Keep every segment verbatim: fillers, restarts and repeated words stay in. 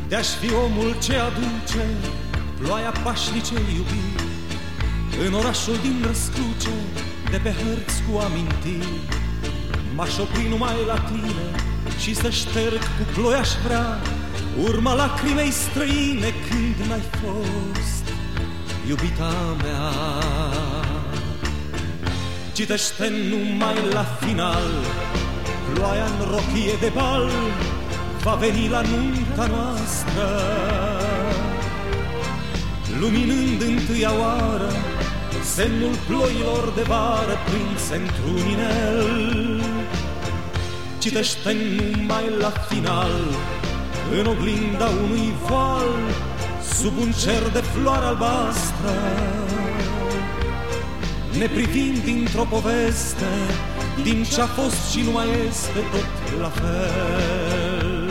De-aș fi omul ce aduce ploaia pașnice iubiri în orașul din răscruce, de pe hărți cu amintiri, m-aș opri numai la tine și să șterg cu ploi aș vrea urma lacrimei străine când n-ai fost iubita mea. Citește numai la final, ploaia în rochie de bal va veni la nunta noastră, luminând întâia oară semnul ploilor de vară prinse într-un inel. Citește numai la final, în oglinda unui voal, sub un cer de floare albastră, ne privim dintr-o poveste, din ce-a fost și nu mai este tot la fel.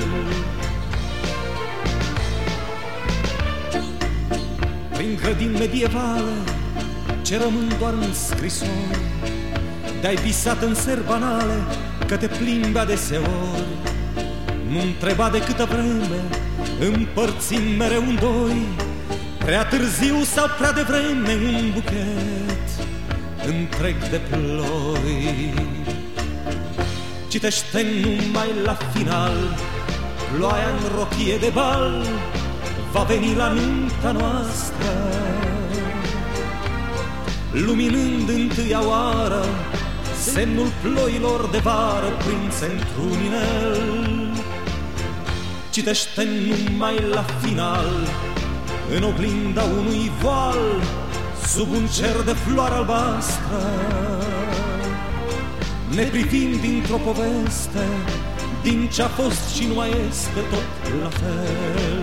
Prin grădini medievale ce rămân doar în scrisori, de-ai visat în seri banale că te plimbi adeseori. Nu întreba de câtă vreme împărțim mereu în doi, prea târziu sau prea devreme un buchet întreg de ploi. Citește numai la final, ploaia în rochie de bal va veni la nunta noastră, luminând întâia oară semnul ploilor de vară prinse într-un inel. Citește numai la final, în oglinda unui voal, sub un cer de floare albastră, ne privim dintr-o poveste, din ce-a fost și nu mai este tot la fel.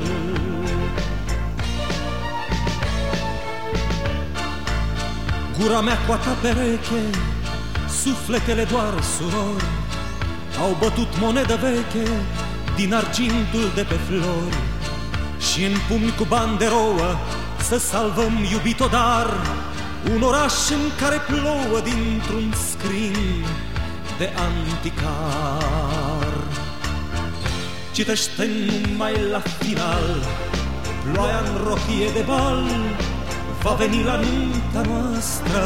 Gura mea cu a ta pereche, sufletele doar surori, au bătut monedă veche din argintul de pe flori, și în pumni cu bani de rouă să salvăm, iubito, dar un oraș în care plouă dintr-un scrin de anticar. Citește numai la final, ploaia în rochie de bal va veni la nunta noastră,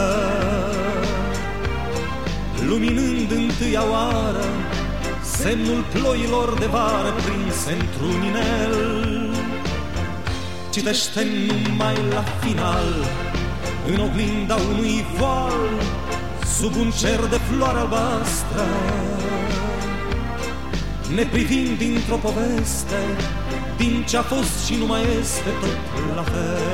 luminând întâia oară semnul ploilor de vară prinse într-un inel. Citește numai la final, în oglinda unui voal, sub un cer de floare albastră, ne privim dintr-o poveste, din ce-a fost și nu mai este tot la fel.